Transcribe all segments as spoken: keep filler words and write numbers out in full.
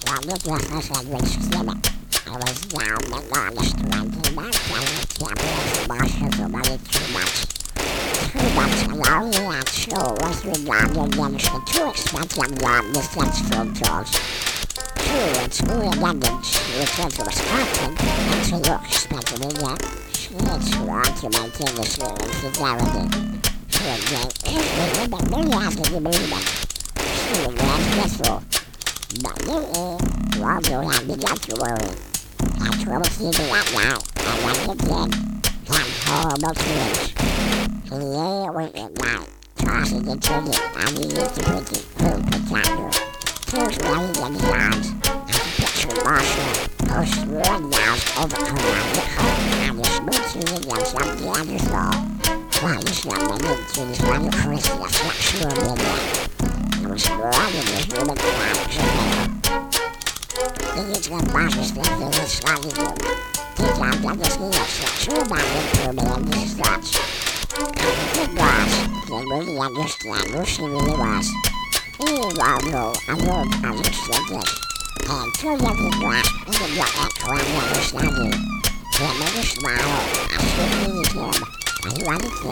Well, this was my sandwich stomach. I was down and honest twenty months. I was camping Marshall for money too much. Two months along the land show was regarded against the too expensive one the sexual jobs. Two and school in London, she returned to Wisconsin and to look Pennsylvania. She had sworn to maintain the spirit of fidelity. She would gain every but really after the movement. She would land vessel. But lately, Waldo had begun to worry. I told him to that night, and when he did, had horrible twins. He lay awake at night, tossing and turning, and he used to put his food protector. Tears running in his eyes, and he pictured Marshall, whose sworn nails overcome the heart, and his smoothing against some other soul, while he slumbering into his one Christmas sexual midnight. He was sworn in his human life to he is the boss's thing in his sluggy room. He found that the skill of sexual bonding to me in his thoughts. And if it was, he really understand who she really was. He well knew and would understood this. And through every glass, he did not let Coram understanding. He made her smile, and she pleased him, and he wanted to.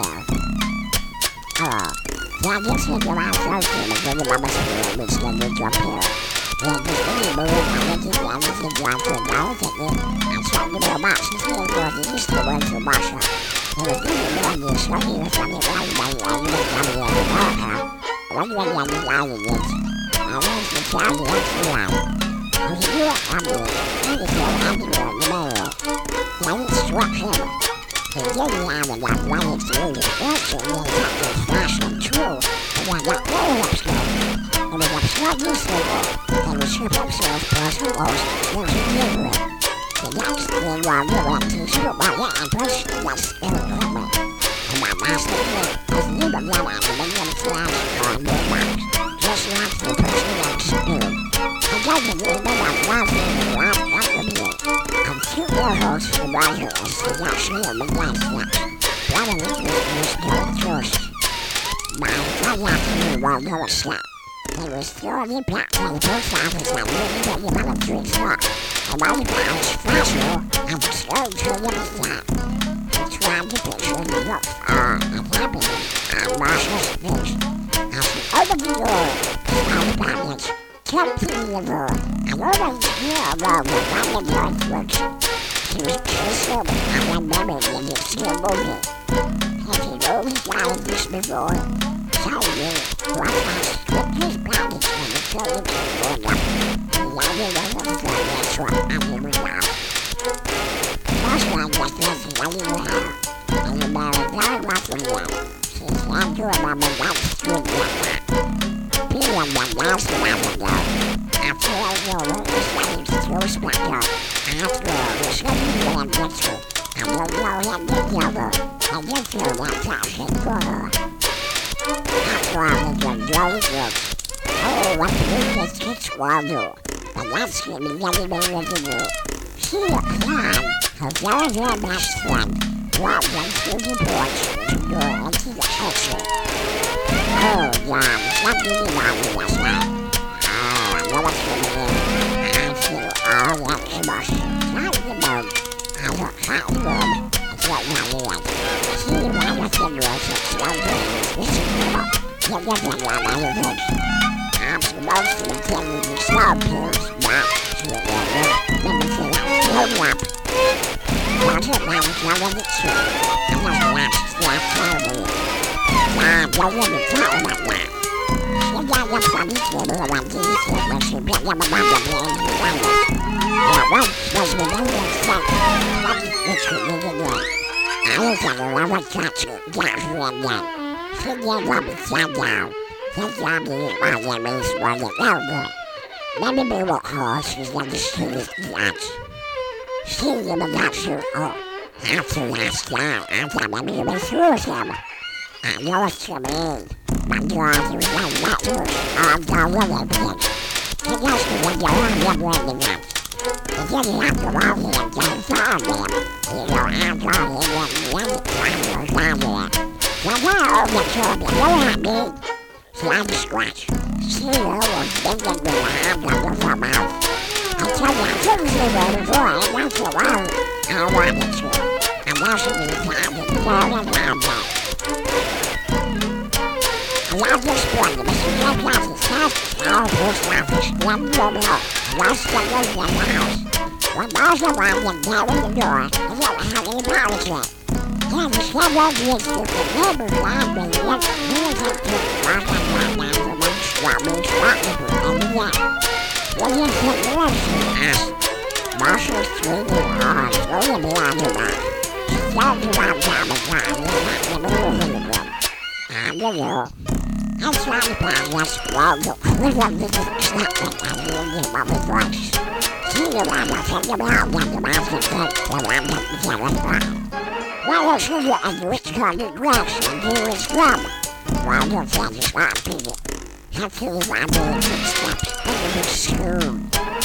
Oh, he had just hit around Thursday when the mama's school which then would jump here. He had just really moved and went to the end of the ground to acknowledge it, and started to go back to his head was the east word to Marshall. He was really more than struggling with something right by the end of the family of America. One way on the line it is, I was the child of the line. He knew it from me, he was so happy with the mayor. Then it struck him. He didn't have enough money to do his fortune in something flash and true. He had not very upset. He was upset useful. He was sure himself plus who owes was a delivery. The next thing while we went to shoot my yet and push was still coming. And my master did was leave a blood out of the young flash on the box. Just like the person that spoon. I doesn't even know what was in the last couple of years. I'm two year olds to Roger as the actually of the last snatch. One of them was still first. My father afternoon while no one slept. He was thoroughly packed in the post office and wouldn't get him on a drink slot. And while he was faster, I was slow to him aside. He tried to picture the look of awe and happiness on Marshall's face. As he opened the door, he found the package. Kept to the door, and always hear about the family yard works. He was so sober and remembered in his skill movie. Had he rolled his eyes this before? Suddenly, one man stripped his package and the toilet was going up. He landed on the floor and struck and he was out. First one just was running around, and the man was very welcome yet. She slammed to him on the right street like that. He won that last round ago. After all the work was ready to throw Sparta, after all the sudden land victory, and the low had been over, and you feel that passion for her. After all the good joys looks, oh, what good this kids will do, but that's going to be getting ready to do. She applied her very, very best friend, walked them through the porch to go into the kitchen. Oh, John, something you wanted last night. Oh, I know what's going on. I feel all that emotion. Not the boat. I look hot and warm. It's what you want. See the one with the girls that slow down. This is the boat. You get them one by your legs. I'm supposed to attend with the slow pills. Not to the other. Let me feel that slow up. Watch it now with your other two. I'm not the last slap slowly. Ah, don't let me tell about that. She got up on the table around the table when she picked up above the man who ran it. Now, once was the one that said, what is this for me to do? I was on the rubber touch it, got her in that. She gave up and sat down. Her job is while there is one that no good. Maybe we will call she's understood his yachts. She even got through, oh, after last night, I thought maybe you were through with him. I know what you mean. My God, he was like that loose. Oh, I'm done with everything. He goes to the door and you're bringing up. He didn't have to walk in and get far them. You know, I'm going in and the other time was down there. Well, now, the trouble, you know what I mean? So I scratched. See, I was thinking with my hand on the mouth. won't. I wanted to. I wasn't decided to go to London. Я не вспомнил, если я сейчас стал выслушать немного, я с тобой занимаюсь. Возможно, вам не делали дор, я не знаю, я не следовал действию, не был ладно, нет, не хочу, можно я не думаю, что мы с вами будем нет. Я не согласен, аж, может, свою орду, я не ладно. Все вам дамы, я не буду, а люблю. I try to find what's wrong with what this is happening and you give up his voice. See you around the thing about what the master said to land up the telephone. Well, I'll show you a rich colored grass and do his drum. While you're satisfied people, have to run the footsteps of the big school.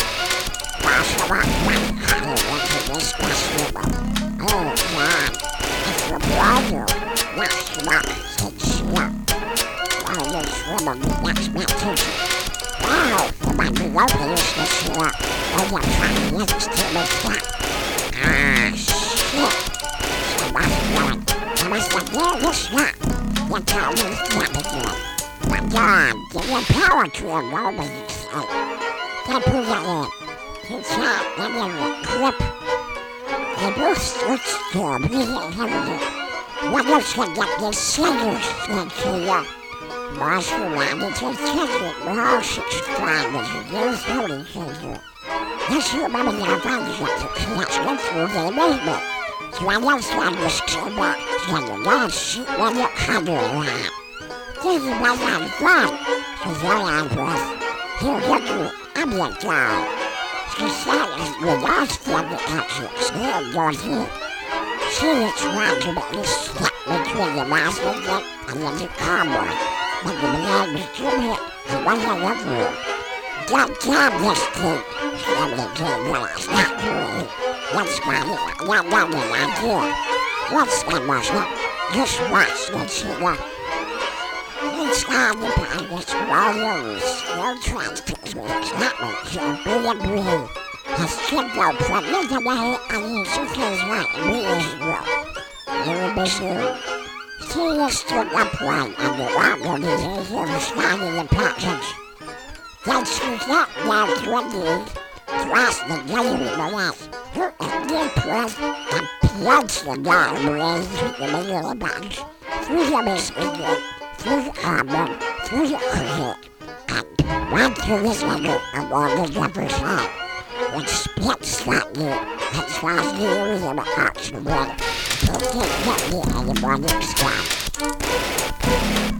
Wash the rock one honey into this festival. Oh, God, it's the brother. Wash the rock, said she. Oh, this woman next message. Wow, the man below me is the shit. Oh, you're trying next to me, stop. Ah, shit. So what's going? I must have killed this shit. You told me it's not again. My God, give your power to a woman, you say. Can't put that in. He shot, then in the clip. They both stood still, breathing heavily. What else can get these slingers, said to you? Most wanted to check it, but all six climbers and those holy figure. Yes, you remember the advantage of the let's go through the movement. So I just got this clear back, and the last sheet when you had your lap. This is what I'm from, because you're on breath. He'll get you, I'm your dog. She said as we lost from the exit, still going through. She is trying to make this step between the master and the cowboy. But the man was too hit, he wasn't up there. God damn this thing, said the king, well, it's not true. That's why he got one in idea. What's that was it? Just watch the sugar. Inside the palace, warriors, still transfixed with excitement to be a breeze. His kingdom from this away, and he shook his right reasonable. He would be soon. She stood upright and the water disease was standing in patches. Then she sat down to a knee, thrust the gallery morass, her Indian press, and plunged the guard raised to the middle of the box, through the masonry, through the armor, through the closet, and went through the center along the upper side, which split slightly and fast the area of the arch of water. They can't get me anymore next time.